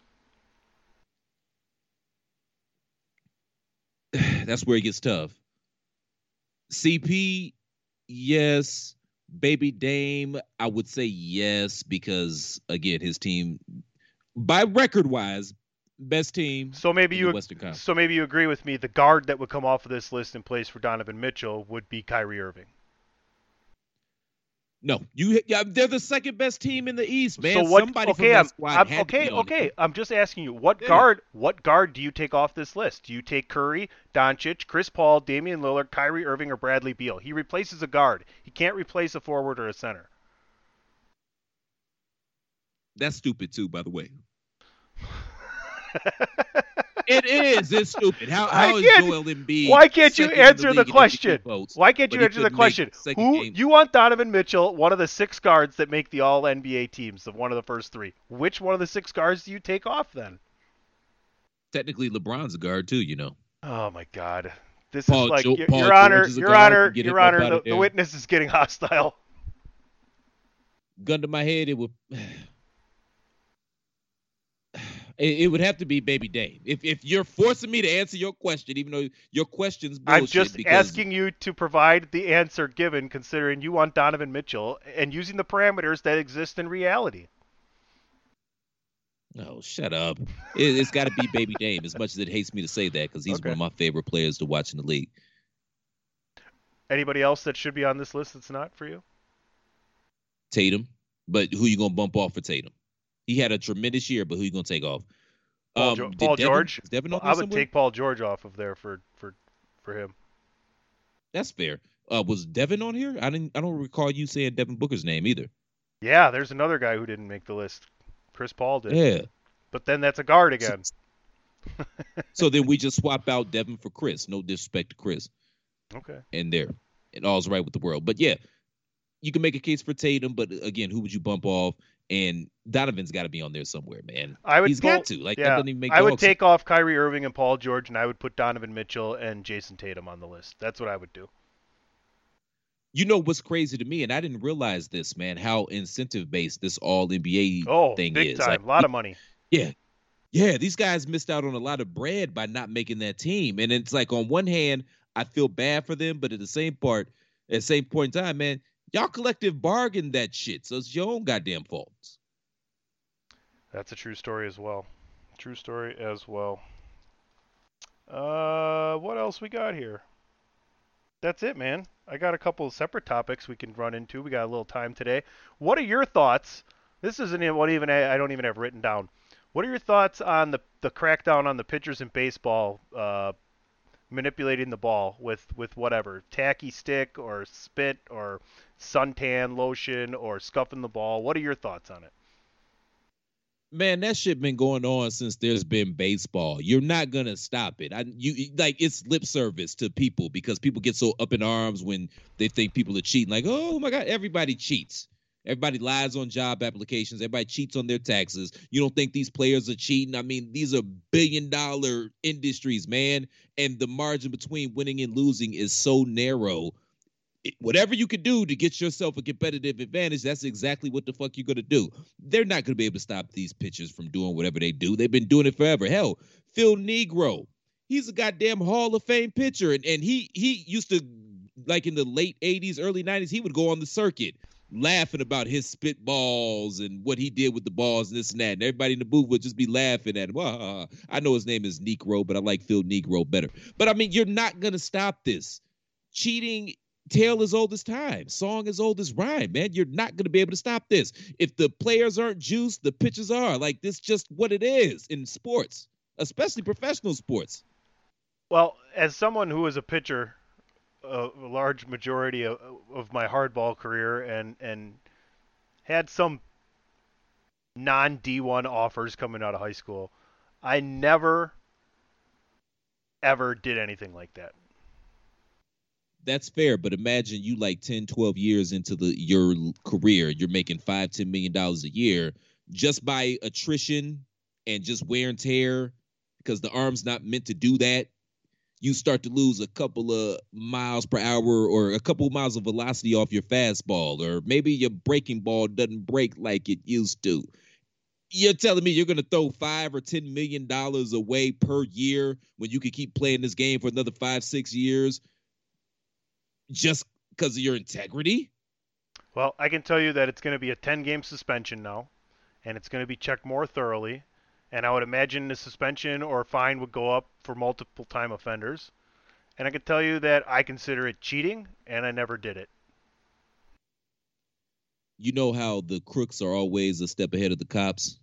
That's where it gets tough. C P, yes. Baby Dame, I would say yes, because again, his team, by record wise, best team. So maybe in you the Western Conference. So maybe you agree with me. The guard that would come off of this list in place for Donovan Mitchell would be Kyrie Irving. No, you. Yeah, they're the second best team in the East, man. So what? Somebody okay, from that I'm, squad I'm, had okay, to be on okay. it. I'm just asking you, what Yeah. guard? What guard do you take off this list? Do you take Curry, Doncic, Chris Paul, Damian Lillard, Kyrie Irving, or Bradley Beal? He replaces a guard. He can't replace a forward or a center. That's stupid too, by the way. It is. It's stupid. How, how is Joel Embiid? Why can't you second in answer the, the league in question? M V P votes, Why can't but you he answer the couldn't make question? second Who game? you want Donovan Mitchell, one of the six guards that make the All N B A teams, of one of the first three? Which one of the six guards do you take off then? Technically, LeBron's a guard too. You know. Oh my God, this Paul is like Jo- your, Paul your George honor, is a your guard. honor, Get your him up honor. out The, of the there. witness is getting hostile. Gun to my head, it would. It, it would have to be Baby Dame. If if you're forcing me to answer your question, even though your question's bullshit, I'm just because asking you to provide the answer given, considering you want Donovan Mitchell and using the parameters that exist in reality. Oh, shut up. It, it's got to be Baby Dame, as much as it hates me to say that, because he's Okay. one of my favorite players to watch in the league. Anybody else that should be on this list that's not for you? Tatum, but who you gonna bump off for Tatum? He had a tremendous year, but who you gonna take off? Paul, Um, Jo- did Paul Devin- George. is Devin on I there would somewhere? take Paul George off of there for for for him. That's fair. Uh, was Devin on here? I didn't. I don't recall you saying Devin Booker's name either. Yeah, there's another guy who didn't make the list. Chris Paul did. Yeah. But then that's a guard again. So then we just swap out Devin for Chris. No disrespect to Chris. Okay. And there, and all's right with the world. But yeah, you can make a case for Tatum, but again, who would you bump off? And Donovan's got to be on there somewhere, man. I would He's pull- got to. Like that yeah, doesn't even make I would dog sense. take off Kyrie Irving and Paul George, and I would put Donovan Mitchell and Jason Tatum on the list. That's what I would do. You know what's crazy to me, and I didn't realize this, man, how incentive based this all N B A Oh, thing big is. time. Like, a lot of money. Yeah. Yeah, these guys missed out on a lot of bread by not making that team. And it's like, on one hand, I feel bad for them, but at the same part, at the same point in time, man, y'all collective bargained that shit. So it's your own goddamn faults. That's a true story as well. True story as well. Uh, what else we got here? That's it, man. I got a couple of separate topics we can run into. We got a little time today. What are your thoughts? This isn't even what even I don't even have written down. What are your thoughts on the the crackdown on the pitchers in baseball uh, manipulating the ball with, with whatever, tacky stick or spit or suntan lotion or scuffing the ball? What are your thoughts on it? Man, that shit been going on since there's been baseball. You're not gonna stop it. I you like it's lip service to people because people get so up in arms when they think people are cheating. Like, oh my God, everybody cheats. Everybody lies on job applications. Everybody cheats on their taxes. You don't think these players are cheating? I mean, these are billion dollar industries, man. And the margin between winning and losing is so narrow. It, whatever you can do to get yourself a competitive advantage, that's exactly what the fuck you're going to do. They're not going to be able to stop these pitchers from doing whatever they do. They've been doing it forever. Hell, Phil Negro, he's a goddamn Hall of Fame pitcher. And, and he he used to, like in the late eighties, early nineties, he would go on the circuit laughing about his spitballs and what he did with the balls and this and that. And everybody in the booth would just be laughing at him. Well, I know his name is Negro, but I like Phil Negro better. But, I mean, you're not going to stop this. Cheating, tale as old as time. Song as old as rhyme, man. You're not going to be able to stop this. If the players aren't juiced, the pitchers are. Like, this is just what it is in sports, especially professional sports. Well, as someone who was a pitcher a large majority of, of my hardball career and, and had some non D one offers coming out of high school, I never, ever did anything like that. That's fair, but imagine you like ten, twelve years into the your career, you're making five, ten million dollars a year just by attrition and just wear and tear because the arm's not meant to do that. You start to lose a couple of miles per hour or a couple of miles of velocity off your fastball, or maybe your breaking ball doesn't break like it used to. You're telling me you're going to throw five or ten million dollars away per year when you could keep playing this game for another five, six years just because of your integrity? Well, I can tell you that it's going to be a ten-game suspension now, and it's going to be checked more thoroughly. And I would imagine the suspension or fine would go up for multiple time offenders. And I can tell you that I consider it cheating, and I never did it. You know how the crooks are always a step ahead of the cops?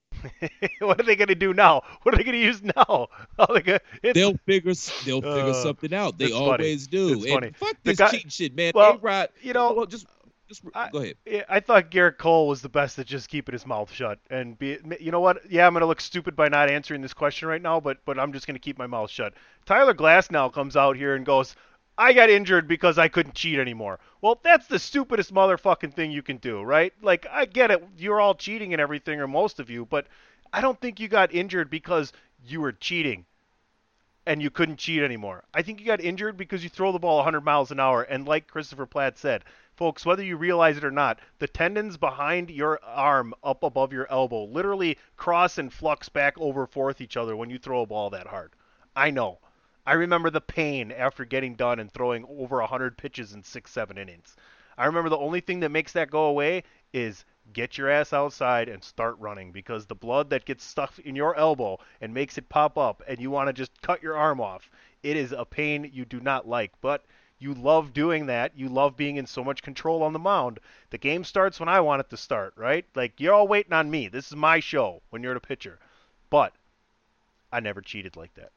What are they going to do now? What are they going to use now? They gonna, they'll figure they'll figure uh, something out. They always funny. do. It's and funny. Fuck this guy, cheating shit, man. Well, A-Rod, you know, well, just... Just, go ahead. I, I thought Garrett Cole was the best at just keeping his mouth shut and be. You know what? Yeah, I'm gonna look stupid by not answering this question right now, but but I'm just gonna keep my mouth shut. Tyler Glasnow comes out here and goes, "I got injured because I couldn't cheat anymore." Well, that's the stupidest motherfucking thing you can do, right? Like, I get it, you're all cheating and everything, or most of you, but I don't think you got injured because you were cheating and you couldn't cheat anymore. I think you got injured because you throw the ball one hundred miles an hour, and like Christopher Platt said, folks, whether you realize it or not, the tendons behind your arm up above your elbow literally cross and flux back over forth each other when you throw a ball that hard. I know. I remember the pain after getting done and throwing over one hundred pitches in six, seven innings. I remember the only thing that makes that go away is get your ass outside and start running, because the blood that gets stuck in your elbow and makes it pop up and you want to just cut your arm off, it is a pain you do not like. But you love doing that. You love being in so much control on the mound. The game starts when I want it to start, right? Like, you're all waiting on me. This is my show when you're the pitcher. But I never cheated like that.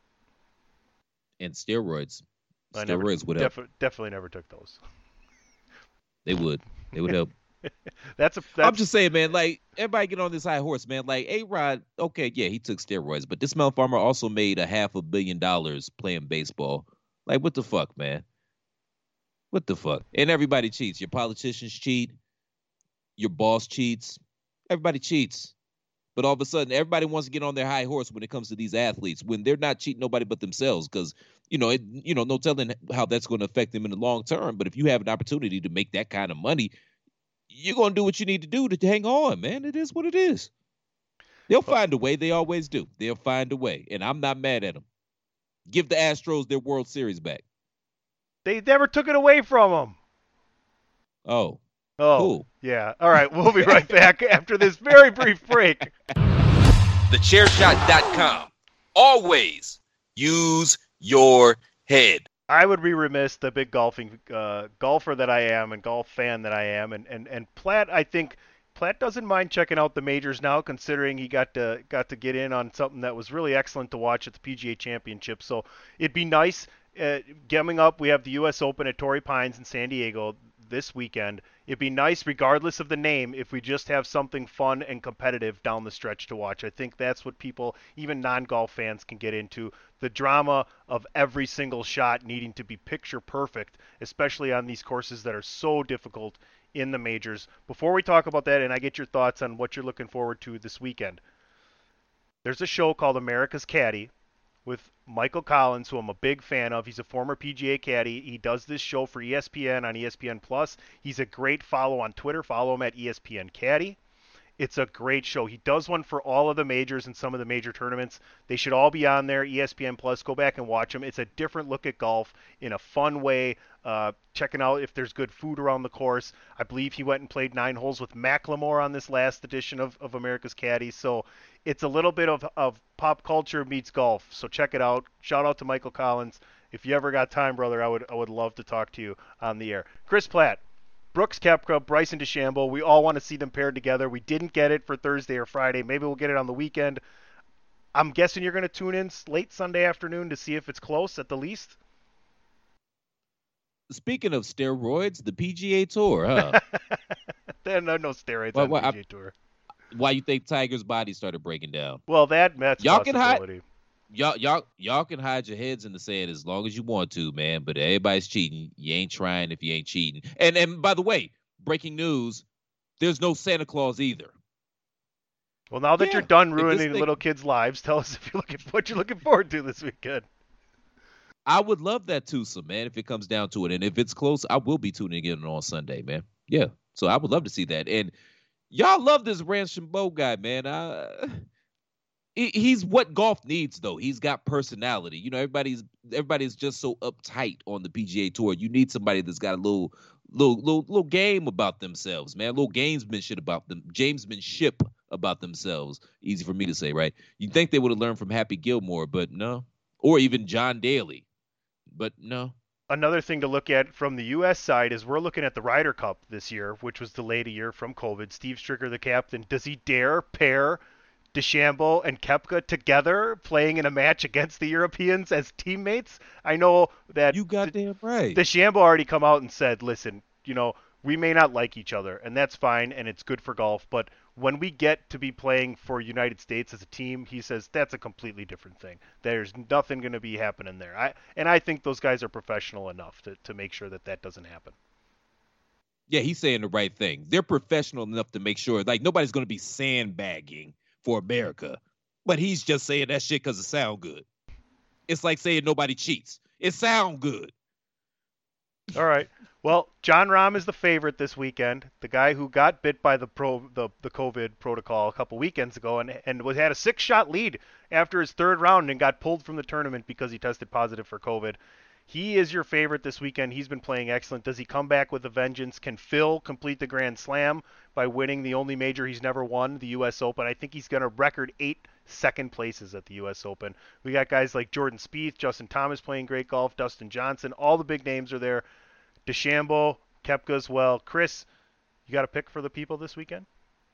And steroids. I Steroids never, would help. Def- definitely never took those. They would. They would help. that's a. That's... I'm just saying, man. Like, everybody get on this high horse, man. Like, A-Rod, okay, yeah, he took steroids, but this Mel Farmer also made a half a billion dollars playing baseball. Like, what the fuck, man? What the fuck? And everybody cheats. Your politicians cheat. Your boss cheats. Everybody cheats. But all of a sudden, everybody wants to get on their high horse when it comes to these athletes, when they're not cheating nobody but themselves. Because, you know, it, you know, no telling how that's going to affect them in the long term. But if you have an opportunity to make that kind of money, you're going to do what you need to do to hang on, man. It is what it is. They'll find a way. They always do. They'll find a way. And I'm not mad at them. Give the Astros their World Series back. They never took it away from them. Oh. Oh, cool. Yeah. All right, we'll be right back after this very brief break. the chair shot dot com. Always use your head. I would be remiss, the big golfing uh, golfer that I am and golf fan that I am, and, and, and Platt, I think Platt doesn't mind checking out the majors now, considering he got to got to get in on something that was really excellent to watch at the P G A Championship. So it'd be nice. Uh, coming up, we have the U S Open at Torrey Pines in San Diego. this weekend. It'd be nice, regardless of the name, if we just have something fun and competitive down the stretch to watch. I think that's what people, even non-golf fans, can get into. The drama of every single shot needing to be picture perfect, especially on these courses that are so difficult in the majors. Before we talk about that, and I get your thoughts on what you're looking forward to this weekend, there's a show called America's Caddy with Michael Collins, who I'm a big fan of. He's a former P G A caddy. He does this show for E S P N on E S P N Plus. He's a great follow on Twitter. Follow him at E S P N Caddy. It's a great show. He does one for all of the majors and some of the major tournaments. They should all be on there, E S P N Plus. Go back and watch them. It's a different look at golf in a fun way, uh, checking out if there's good food around the course. I believe he went and played nine holes with Macklemore on this last edition of, of America's Caddy. So it's a little bit of, of pop culture meets golf. So check it out. Shout out to Michael Collins. If you ever got time, brother, I would I would love to talk to you on the air. Chris Platt. Brooks Koepka, Bryson DeChambeau, we all want to see them paired together. We didn't get it for Thursday or Friday. Maybe we'll get it on the weekend. I'm guessing you're going to tune in late Sunday afternoon to see if it's close at the least. Speaking of steroids, the P G A Tour, huh? There are no, no steroids well, on well, the P G A I, Tour. Why you think Tiger's body started breaking down? Well, that that's y'all can hide. possibility. Y'all, y'all, y'all can hide your heads in the sand as long as you want to, man. But everybody's cheating. You ain't trying if you ain't cheating. And and by the way, breaking news: there's no Santa Claus either. Well, now that Yeah, you're done if this ruining thing- little kids' lives, tell us if you're looking what you're looking forward to this weekend. I would love that twosome, man, if it comes down to it. And if it's close, I will be tuning in on Sunday, man. Yeah. So I would love to see that. And y'all love this Ranchambeau guy, man. I, he- he's what golf needs, though. He's got personality. You know, everybody's everybody's just so uptight on the P G A Tour. You need somebody that's got a little little little little game about themselves, man. A little gamesmanship about them, gamesmanship about themselves. Easy for me to say, right? You'd think they would have learned from Happy Gilmore, but no. Or even John Daly. But no. Another thing to look at from the U S side is we're looking at the Ryder Cup this year, which was delayed a year from COVID. Steve Stricker, the captain, does he dare pair DeChambeau and Koepka together playing in a match against the Europeans as teammates? I know that you goddamn right. DeChambeau already come out and said, listen, you know, we may not like each other, and that's fine, and it's good for golf, but when we get to be playing for United States as a team, he says that's a completely different thing. There's nothing going to be happening there. I and I think those guys are professional enough to, to make sure that that doesn't happen. Yeah, he's saying the right thing. They're professional enough to make sure, like, nobody's going to be sandbagging for America. But he's just saying that shit because it sound good. It's like saying nobody cheats. It sound good. All right. Well, Jon Rahm is the favorite this weekend. The guy who got bit by the pro the, the COVID protocol a couple weekends ago and and was had a six shot lead after his third round and got pulled from the tournament because he tested positive for COVID. He is your favorite this weekend. He's been playing excellent. Does he come back with a vengeance? Can Phil complete the Grand Slam by winning the only major he's never won, the U S Open? I think he's going to record eight second places at the U S Open. We got guys like Jordan Spieth, Justin Thomas playing great golf, Dustin Johnson. All the big names are there. DeChambeau, Koepka as well. Chris, you got a pick for the people this weekend?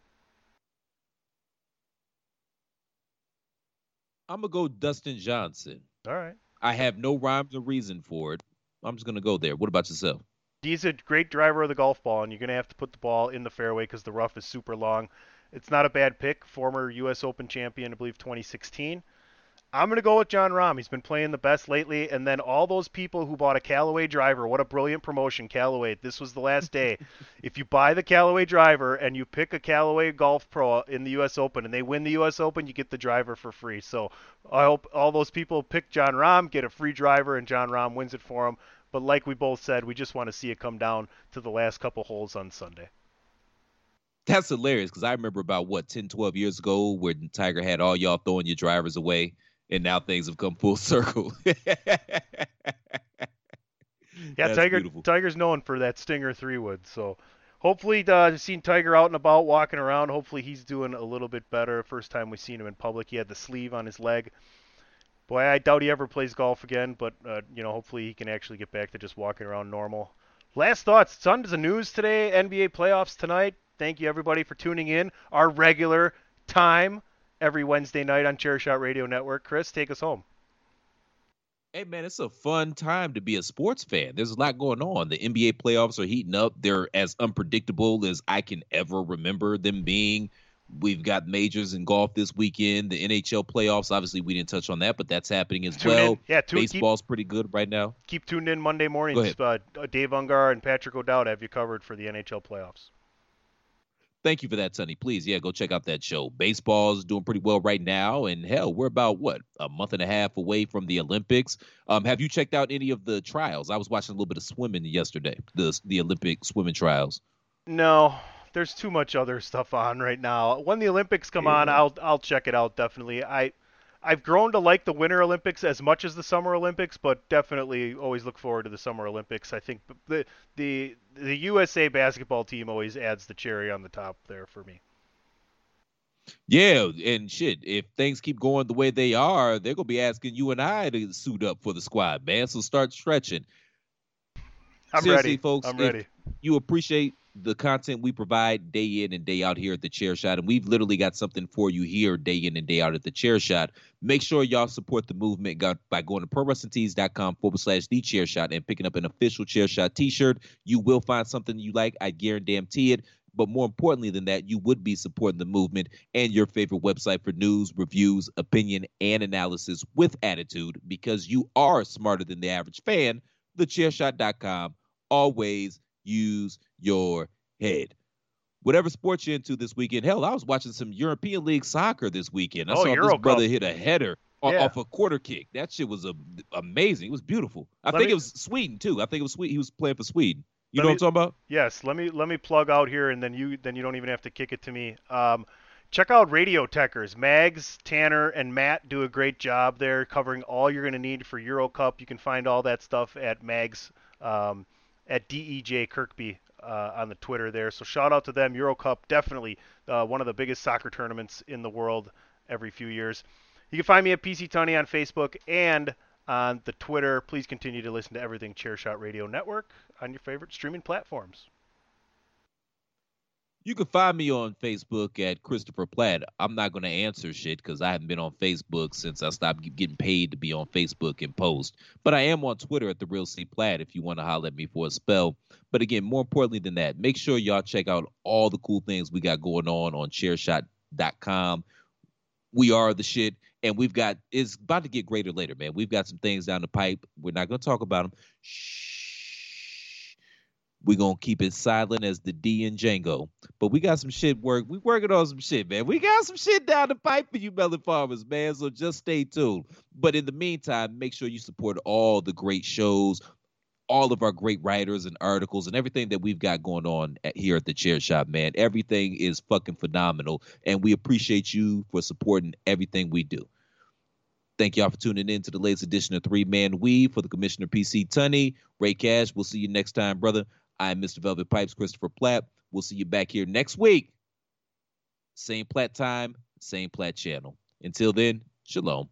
I'm going to go Dustin Johnson. All right. I have no rhyme or reason for it. I'm just going to go there. What about yourself? He's a great driver of the golf ball, and you're going to have to put the ball in the fairway because the rough is super long. It's not a bad pick. Former U S Open champion, I believe, twenty sixteen. I'm going to go with Jon Rahm. He's been playing the best lately. And then all those people who bought a Callaway driver, what a brilliant promotion, Callaway. This was the last day. If you buy the Callaway driver and you pick a Callaway Golf Pro in the U S Open and they win the U S Open, you get the driver for free. So I hope all those people pick Jon Rahm, get a free driver, and Jon Rahm wins it for them. But like we both said, we just want to see it come down to the last couple holes on Sunday. That's hilarious because I remember about, what, ten, twelve years ago where Tiger had all y'all throwing your drivers away. And now things have come full circle. yeah, That's Tiger. beautiful. Tiger's known for that Stinger three wood. So hopefully, uh, you've seen Tiger out and about walking around. Hopefully, he's doing a little bit better. First time we've seen him in public, he had the sleeve on his leg. Boy, I doubt he ever plays golf again. But uh, you know, hopefully, he can actually get back to just walking around normal. Last thoughts. Tons of news today. N B A playoffs tonight. Thank you everybody for tuning in. Our regular time. Every Wednesday night on Chairshot Radio Network. Chris, take us home. Hey, man, it's a fun time to be a sports fan. There's a lot going on. The N B A playoffs are heating up. They're as unpredictable as I can ever remember them being. We've got majors in golf this weekend. The N H L playoffs, obviously, we didn't touch on that, but that's happening as tune well. In. Yeah, tune, Baseball's keep, pretty good right now. Keep tuned in Monday mornings. Uh, Dave Ungar and Patrick O'Dowd have you covered for the N H L playoffs. Thank you for that, Sonny. Please, yeah, go check out that show. Baseball's doing pretty well right now, and hell, we're about, what, a month and a half away from the Olympics. Um, have you checked out any of the trials? I was watching a little bit of swimming yesterday, the, the Olympic swimming trials. No, there's too much other stuff on right now. When the Olympics come yeah. on, I'll I'll check it out, definitely. I, I've grown to like the Winter Olympics as much as the Summer Olympics, but definitely always look forward to the Summer Olympics. I think the the the U S A basketball team always adds the cherry on the top there for me. Yeah, and shit, if things keep going the way they are, they're going to be asking you and I to suit up for the squad, man. So start stretching. I'm Seriously, ready. folks. I'm ready. You appreciate the content we provide day in and day out here at the Chair Shot, and we've literally got something for you here day in and day out at the Chair Shot. Make sure y'all support the movement by going to ProWrestlingTees.com forward slash The Chair Shot and picking up an official Chair Shot t-shirt. You will find something you like. I guarantee it. But more importantly than that, you would be supporting the movement and your favorite website for news, reviews, opinion, and analysis with attitude, because you are smarter than the average fan. the chair shot dot com. Always use your head. Whatever sports you're into this weekend. Hell, I was watching some European League soccer this weekend. I oh, saw Euro this brother Cup. hit a header off, yeah. off a quarter kick. That shit was a, amazing. It was beautiful. I Let think me, it was Sweden, too. I think it was Sweden. He was playing for Sweden. You know me, what I'm talking about? Yes. Let me let me plug out here, and then you then you don't even have to kick it to me. Um, check out Radio Techers. Mags, Tanner, and Matt do a great job there covering all you're going to need for Euro Cup. You can find all that stuff at Mags, um, at D E J Kirkby uh, on the Twitter there. So shout out to them. Euro Cup, definitely uh, one of the biggest soccer tournaments in the world every few years. You can find me at P C Tunney on Facebook and on the Twitter. Please continue to listen to everything Chairshot Radio Network on your favorite streaming platforms. You can find me on Facebook at Christopher Platt. I'm not going to answer shit because I haven't been on Facebook since I stopped getting paid to be on Facebook and post. But I am on Twitter at The Real C Platt if you want to holler at me for a spell. But again, more importantly than that, make sure y'all check out all the cool things we got going on on chair shot dot com. We are the shit. And we've got, it's about to get greater later, man. We've got some things down the pipe. We're not going to talk about them. Shh. We're going to keep it silent as the D in Django. But we got some shit work. We working on some shit, man. We got some shit down the pipe for you melon farmers, man. So just stay tuned. But in the meantime, make sure you support all the great shows, all of our great writers and articles and everything that we've got going on at, here at the Chair Shot, man. Everything is fucking phenomenal, and we appreciate you for supporting everything we do. Thank y'all for tuning in to the latest edition of Three Man Weave. For the Commissioner P C Tunney, Ray Cash, we'll see you next time, brother. I'm Mister Velvet Pipes, Christopher Platt. We'll see you back here next week. Same Platt time, same Platt channel. Until then, shalom.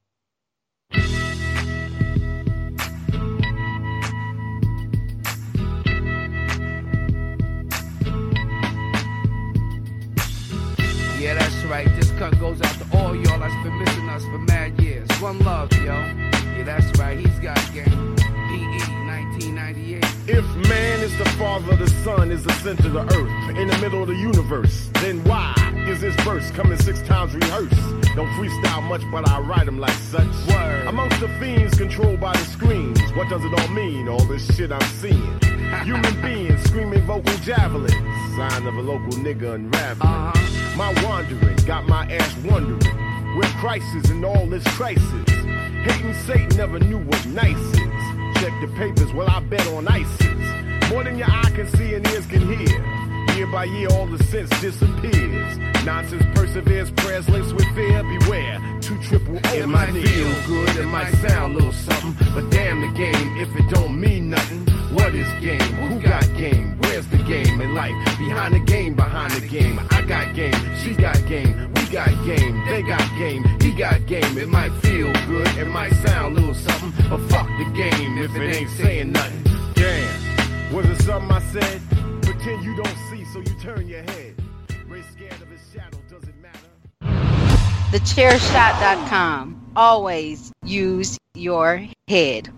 Yeah, that's right. This cut goes out to all y'all that's been missing us for mad years. One love, yo. Yeah, that's right. He's got game. P E nineteen ninety-eight. If man is the father, the sun is the center of the earth, in the middle of the universe, then why is this verse coming six times rehearsed? Don't freestyle much, but I write them like such. Word. Amongst the fiends controlled by the screens, what does it all mean, all this shit I'm seeing? Human beings screaming vocal javelins, sign of a local nigga unraveling. Uh-huh. My wandering got my ass wondering where crisis and all this crisis. Hating Satan never knew what nice is. Check the papers, well I bet on ISIS. More than your eye can see and ears can hear. Year by year all the sense disappears. Nonsense perseveres, prayers laced with fear. Beware, two triple O. It might feel good, it might sound a little something, but damn the game if it don't mean nothing. What is game? Who got game? Where's the game in life? Behind the game, behind the game. I got game, she got game, we got game, they got game, he got game. It might feel good, it might sound a little something, but fuck the game if it ain't saying nothing. Damn, was it something I said? Pretend you don't see, so you turn your head. Ray scared of his shadow, does it matter? the chair shot dot com. Always use your head.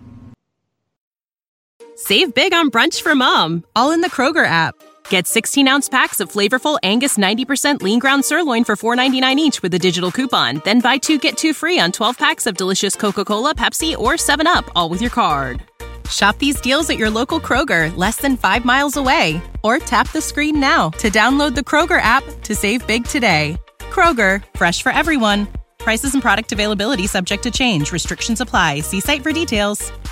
Save big on brunch for mom, all in the Kroger app. Get sixteen-ounce packs of flavorful Angus ninety percent lean ground sirloin for four ninety-nine each with a digital coupon. Then buy two, get two free on twelve packs of delicious Coca-Cola, Pepsi, or seven up, all with your card. Shop these deals at your local Kroger, less than five miles away. Or tap the screen now to download the Kroger app to save big today. Kroger, fresh for everyone. Prices and product availability subject to change. Restrictions apply. See site for details.